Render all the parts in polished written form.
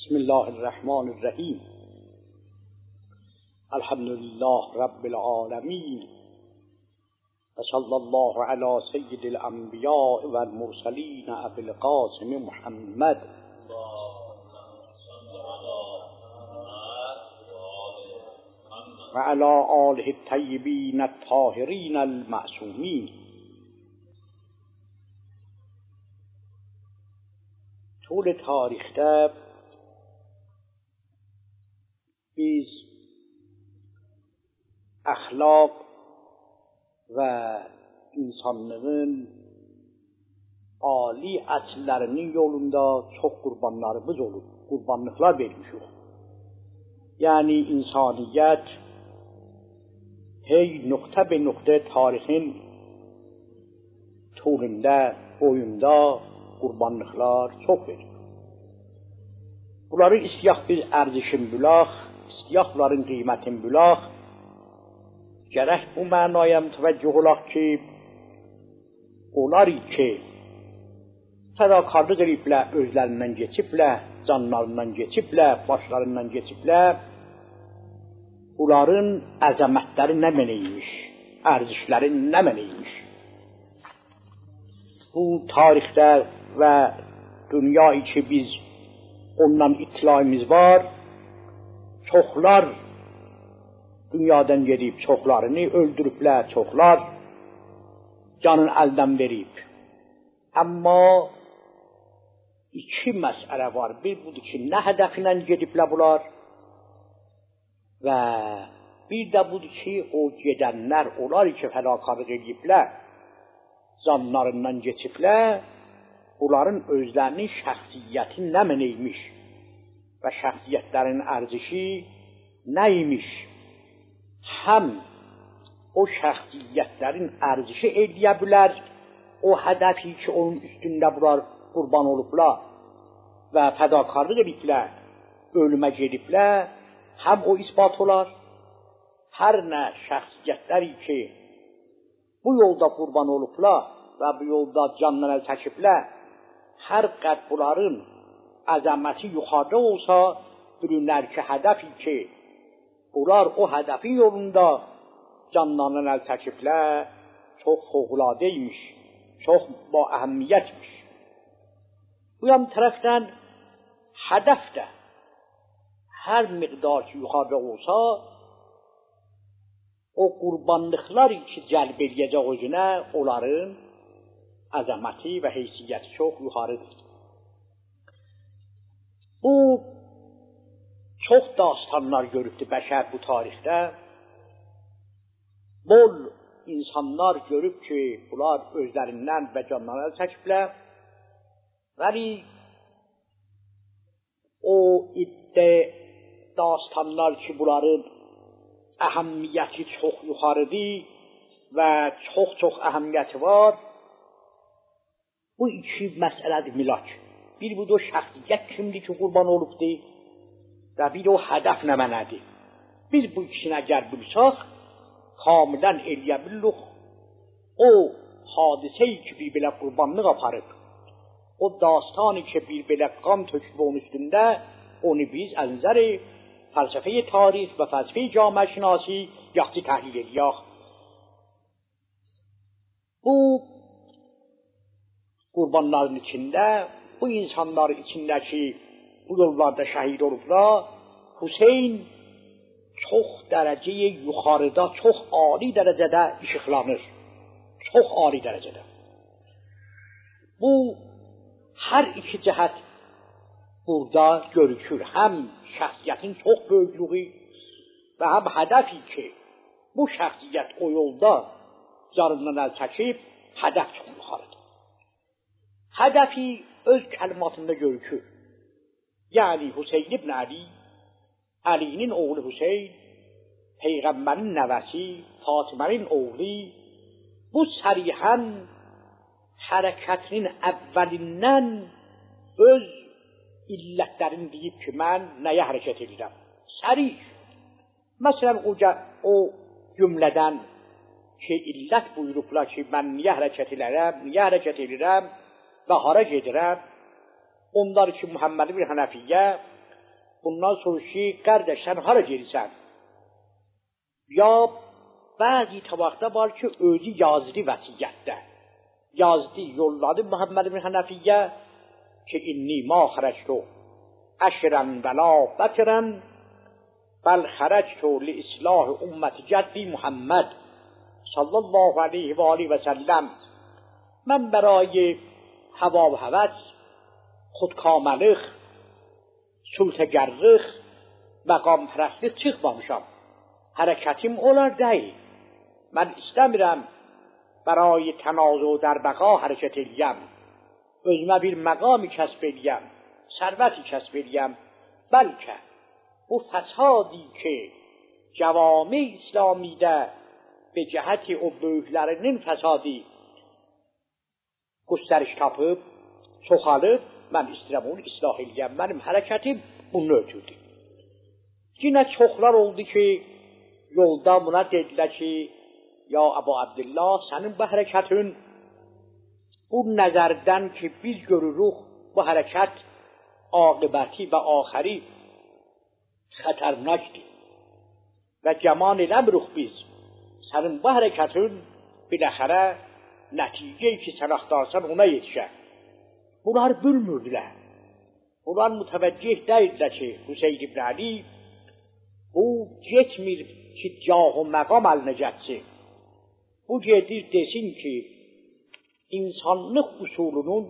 بسم الله الرحمن الرحیم. الحمد لله رب العالمین و صلی الله علی سید الانبیاء و المرسلین ابی القاسم محمد و علی آله الطیبین الطاهرین المعصومین. طول tarixdə biz əxlaq və insanlığın ali əsillərinin yolunda çox qurbanlarımız olub, qurbanlıqlar vermişik. Yəni insaniyyət hey nöqtə be nöqtə tarixin tulunda, boyunda qurbanlıqlar çox verir. Bunları istəyək biz ərzişin bülaq, istəyək bunların qiymətin bülaq. Gərək bu mənaya mütəvəccüh olaq ki, onlar ki, fədakarlıq ediblər, özlərindən keçiblər, canlarından keçiblər, başlarından keçiblər, bunların əzəmətləri nə mənəymiş, ərzişləri nə mənəymiş. Bu tarixdə və dünyayı ki biz ondan ittilayımız var, çoxlar dünyadan gedib, çoxlarını öldürüblər, çoxlar canın əldən verib. Amma iki məsələ var. Bir budur ki, nə hədəfinə gediblər bunlar və bir də budur ki, o gedənlər, onlar ki fədakarlıq ediblər, canlarından geçiblər, bunların özlərinin şəxsiyyəti nə mənəymiş və şəxsiyyətlərin ərzişi nəymiş. Həm o şəxsiyyətlərin ərzişi eləyə bilər, o hədəfi ki onun üstündə bunlar qurban olublar və fədakarlıq ediblər, ölümə gediblər, həm o isbat olar. Hər nə şəxsiyyətləri ki bu yolda qurban olublar və bu yolda canlarına çəkiblər, hər qəd bunların əzəməti yuxarıda olsa, bilirlər ki, hədəfi ki, bunlar o hədəfin yolunda canlarından əl çəkiblər, çox fövqəladəymiş, çox ba əhəmiyyətmiş. Bu yan tərəfdən hədəf də hər miqdar ki yuxarıda olsa, o qurbanlıqları ki cəlb edəcək özünə, onların əzəməti və heysiyyəti çox yuxarıdır. Bu çox dastanlar görübdür bəşər bu tarixdə. Bol insanlar görüb ki, bunlar özlərindən və canlarına əl çəkiblər. Vəli o dastanlar ki, bunların əhəmiyyəti çox yuxarıdır və çox əhəmiyyəti var. Bu iki məsələdir milak. Bir budur şəxsiyyət kimdir ki qurban olubdur və bir o hədəf nə mənədir. Biz bu ikisini əgər bilsək, kamilən eləyə bilirik. O hadisəyi ki bir belə qurbanlıq aparıb, o dastanı ki bir belə qan töküb onun üstündə, onu biz az nظر fəlsəfə tarix və fəlsəfə cəmiə şinasi yaxşı təhlil edək. Bu qurbanların içində, bu insanların içindəki bu yollarda şəhid olublar, Hüseyn çox dərəcəyə yuxarıda, çox ali dərəcədə işıqlanır. Çox ali dərəcədə. Bu, hər iki cəhət burada görükür. Həm şəxsiyyətin çox böyüklüğü və həm hədəfi ki, bu şəxsiyyət o yolda canından əl çəkib, hədəf çox yuxarıdır. Hədəfi öz kəlmatında görükür. Yəni Hüseyn ibn Əli, Əlinin oğlu Hüseyn, Peyğəmbərin nəvəsi, Fatimənin oğlu, bu sərihən hərəkətinin əvvəlindən öz illətlərini deyib ki, mən nəyə hərəkət edirəm? Sərih. Məsələn, o cümlədən ki, illət buyurublar ki, mən niyə hərəkət edirəm və hara gedirəm? Onlar ki, Muhammed ibn Hənəfiyyə bundan sonraki qardaşlar hara gelirsən? Ya bəzi tabaqda var ki, özü yazdı vəsiyyətdə. Yazdı, yolladı Muhammed ibn Hənəfiyyə ki, inni ma xərəctu əşrən və la bətərən bəl xərəctu li islah ümmət cəddi Muhammed sallallahu aleyhi və aleyhi və səlləm. Mən برای هوا و هوس خودکاملıq سلطه‌گرلıq مقام پرستlik çıxmamışam. Hərəkətim onlar deyil. Mən istəmirəm برای تنازع در بقا hərəkət eləyəm. Özümə bir məqami kəsb eləyəm, sərvəti kəsb eləyəm. Bəlkə bu fəsadi ki cəvami İslamidə به جهت o böyüklərinin fəsadi göstəriş tapıb, çoxalıb, mən istəyirəm onu islah eləyəm. Mənim hərəkətim bunu ötürdü. Yine çoxlar oldu ki, yolda buna dedilər ki, ya Əbu Abdullah, sənin bu hərəkətin bu nəzərdən ki, biz görürük bu hərəkət aqibəti və axəri xətərnakdır və cəman eləmirik biz. Sənin bu hərəkətin biləxərə nəticəyi ki, sən axtarsan ona yetişər. Bunlar bilmirdilər. Bunlar mütəvəccih deyildilər ki, Hüseyin ibn Ali bu getmir ki, cah و məqam əlinə getsin. Bu gedir desin ki, insanlıq usulunun,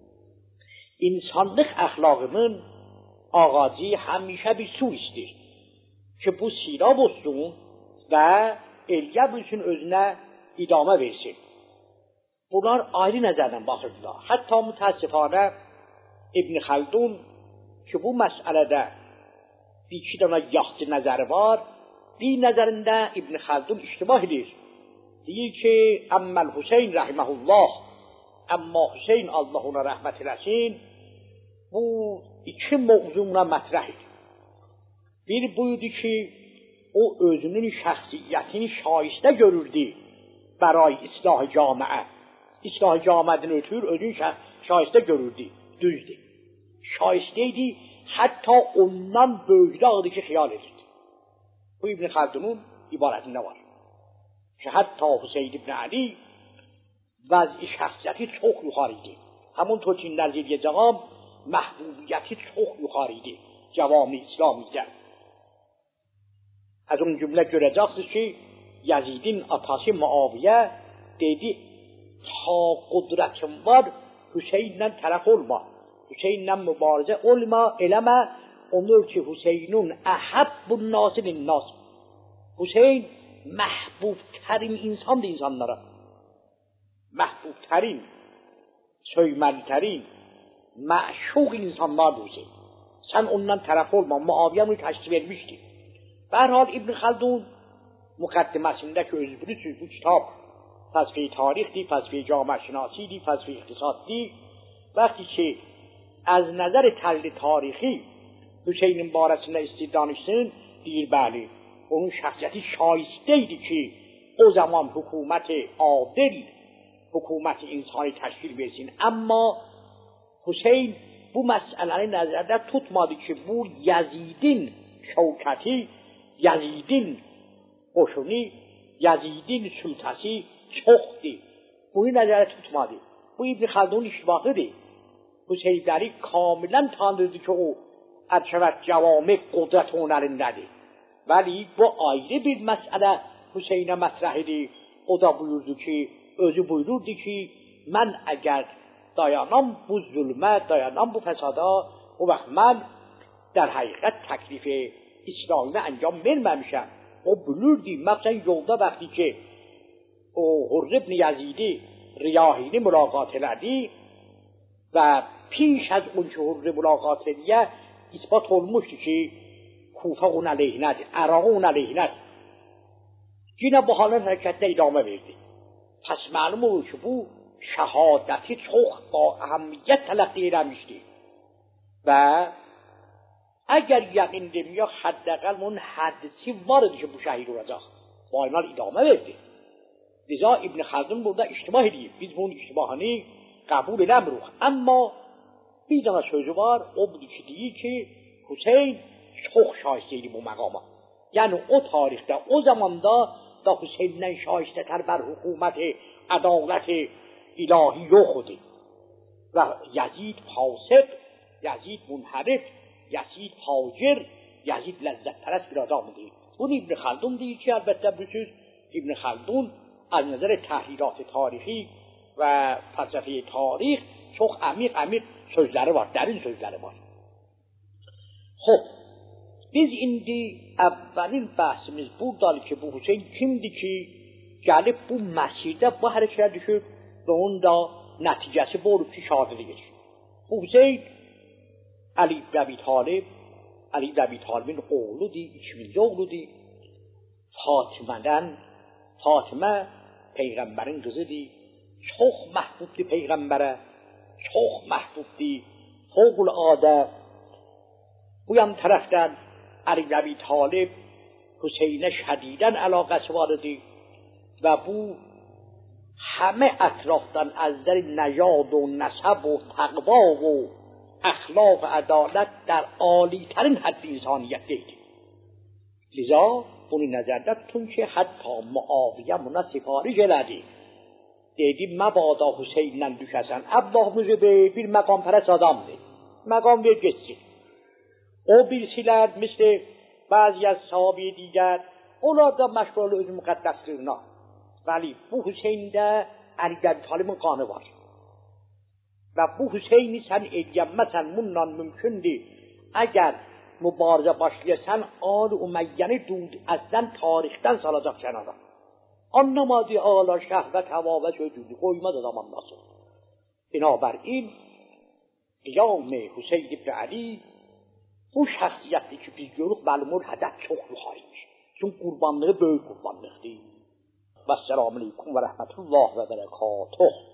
insanlıq əxlaqının ağacı həmişə bir su istir. Ki, bu sirab olsun və elyə bilsin özünə idamə versin. Bunlar ayrı nəzərdən baxırdılar. Hətta mütəəssifanə İbn Xəldun ki, bu məsələdə bir iki dənə yaxçı nəzəri var. Bir nəzərində İbn Xəldun iştibah edir. Deyir ki, Əmməl Hüseyin rəhməhullah, əmma Hüseyin Allah ona rəhmət eləsin, bu iki mövzumla mətrəh edir. Bir buydu ki, o özünün şəxsiyyətini şaistə görürdü bəray islah-ı camiə. İslah-ı camiədən ötür, özünü şaistə görürdü. Düzdür. Şaistə idi, hətta ondan böyükdağdı ki, xiyal edirdi. Bu İbn Xəldunun ibarətində var. Ki, hətta Hüseyin ibn Ali vəzi şəxsiyyəti çox yuxarı idi. Həmunطور ki, nəzr edəcəyəm, məhbubiyyəti çox yuxarı idi. Cəvami İslamidə. Az اون cümlə görəcəksiniz ki, Yazidin atası Muaviyə dedi, ta qudrətin var, Hüseyinlə tərəf olma. Hüseyinlə mübarizə olma, eləmə. Onur ki, Hüseyinun əhəbbun nasinin nas. Hüseyin məhbubtərin insandır insanlara. Məhbubtərin, söyməli-tərin, məşuq insanlardır Hüseyin. Sən ondan tərəf olma. Muaviyə bunu təşkil vermişdir. به هر حال ابن خلدون مقدمesinde ki özü bilirsiniz bu kitap felsefeyi tarihdi, felsefeyi camiə şinasiydi, felsefeyi iqtisaddi. Vaqti ki az nazar təhlil tarixi Hüseynin barəsində istəyir danışsın, deyir bəli, onun şəxsiyyəti şaistə idi ki o zaman hökuməti adil, hökuməti insani təşkil versin. Amma Hüseyin bu məsələni nəzərdə tutmadı ki, bu Yazidin şəvkəti, Yazidin qoşunu, Yazidin sultası çoxdur. Bunu nəzərdə tutmadı. Bu İbn Xəldunun iştibahıdır. Hüseynləri kamilən tanırdı ki, o ərşəvət cəvami qudrət onun əlindədir. Vəli bu ayrı bir məsələ Hüseynə mətrəh edir. O da buyurdu ki, özü buyururdu ki, mən əgər dayanam bu zülmə, dayanam bu fəsada, o vaxt mən در حقیقت تکلیف اسلامی انجام verməmişəm. O bilirdi, مثلا yolda vaxtı ki o Hurr ibn Yazidi Riyahini mülaqat elədi və piş az اون ki Hurr mülaqat eləyə isbat olmuşdu ki Kufə onun əleyhinədir, Əraq onun əleyhinədir. Yine bu halın hərəkətdə idamə verdi. Pəs məlum olur ki bu şəhadəti çox با əhəmiyyət tələqqi eləmişdi. Və اگر یقین دمیا حداقل اون حدسی وارد که bu şəhid olacaq. Bu aylar idamə verdi. Liza İbn Xəldun burada iştibah edib. Biz bunun iştibahını qəbul edəmirik. Amma bir dənə sözü var, o budur ki, deyir ki, Hüseyin çok şahisteydi bu maqama. Yəni o tarixdə, o zamanda da Hüseyndən şahistətər bər hükümət ədalət ilahi yox idi. Və Yazid fasıq, Yazid munhərif, Yazid facir, Yazid ləzzətpərəst bir adam idi. Bunu İbn Xaldun deyir ki, əlbəttə bu söz İbn Xaldun از نظر تحلیلات تاریخی و فلسفه تاریخ çok عمیق sözləri var, dərin sözləri var. Xoş, biz indi əvvəlin bəhsimiz buradadır ki, bu Hüseyin kimdir ki, gəlib bu məsirdə bu hərəkəyə düşüb və onun da nəticəsi bu olub ki, şahadəti geçir. Bu Hüseyin Ali ibn Əbi Talib, Ali ibn Əbi Talibin oğludur, ikinci oğludur. Fatimə Peyğəmbərin qızıdır, çox məhbubdur Peyğəmbərə, çox məhbubdur, fövqüladə. Bu yan tərəfdən Ali ibn Əbi Talib Hüseynə şədidən əlaqəsi var idi və bu همه اطرافdan از نظر نژاد و نسب و تقوا و اخلاق و عدالت در عالی ترین حد انسانیت دیدیم. لذا bunu nəzərdə tutun ki, hətta Muaviyə buna sifariş elədi. Dedi, məbada Hüseynlə düşəsən, Əbdah Müzübey bir məqam pərəs adamdır. Məqam ver geçsin. O birisilər, misli bəzi az sahabi digər, onlar da məşğul öz müqəddəsliyinə. Vəli, bu Hüseyndə Əli ibn Talibin qanı var. Və bu Hüseyni sən eləyənməsən, bununla mümkündür. Əgər mübarizə başlayasan, Ali Üməyyəni dud əzdən tarixdən salacaq kənara. Anlamadı ağalar şəhvət, həva və sözüdür, qoymaz adam anlasın. Binabərin, qiyam Hüseyn ibn Əli bu şəxsiyyətdir ki, biz görürük, məlumur hədəf çox yuxarıymış. Çünki qurbanlığı böyük qurbanlıqdır. Vəssalamu aleykum və rəhmətullah və bərəkatuh.